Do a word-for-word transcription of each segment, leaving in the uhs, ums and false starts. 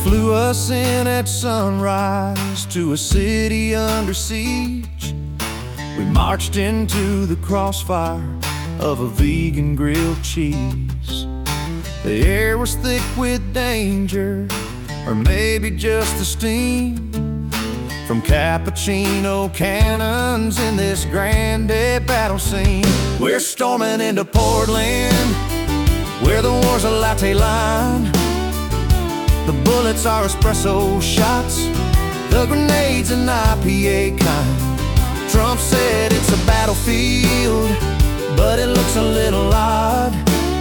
flew us in at sunrise to a city under siege. We marched into the crossfire of a vegan grilled cheese. The air was thick with danger, or maybe just the steam from cappuccino cannons in this grande battle scene. We're storming into Portland, where the war's a latte line. The bullets are espresso shots, the grenades an I P A kind. Trump said it's a battlefield, but it looks a little odd.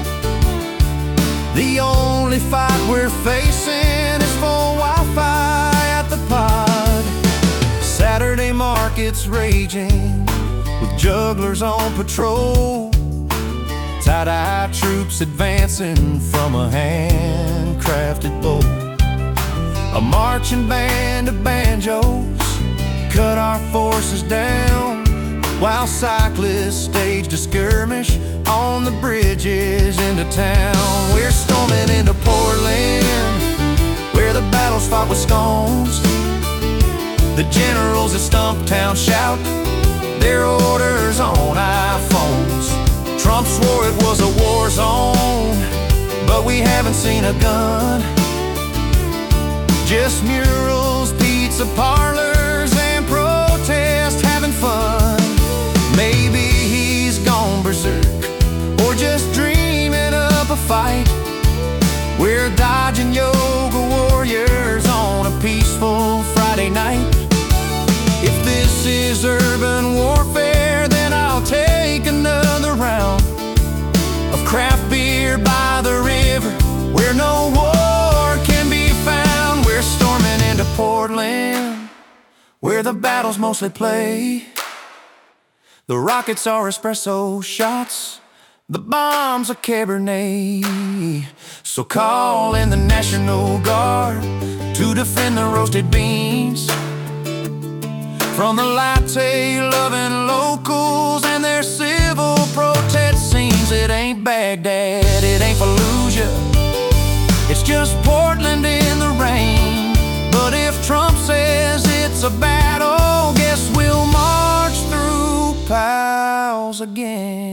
The only fight we're facing is for Wi-Fi at the pod. Saturday market's raging with jugglers on patrol. Tie-dye troops advancing from a handcrafted bow. A marching band of banjos cut our forces down, while cyclists staged a skirmish on the bridges into town. We're storming into Portland, where the battle's fought with scones. The generals at Stumptown shout their orders on iPhones. Trump swore it was a war zone, but we haven't seen a gun. Just murals, pizza parlors, and protests having fun. Maybe he's gone berserk, or just dreaming up a fight. We're dodging yoga warriors on a peaceful Friday night. If this is urban warfare, then I'll take another round of craft beer by the river, where no war can be found. We're storming into Portland, where the battles mostly play. The rockets are espresso shots, the bombs are Cabernet. So call in the National Guard to defend the roasted beans from the latte-loving locals and their civil protest scenes. It ain't Baghdad, it ain't Fallujah, it's just Portland in the rain. But if Trump says it's a battle, guess we'll march through pals again.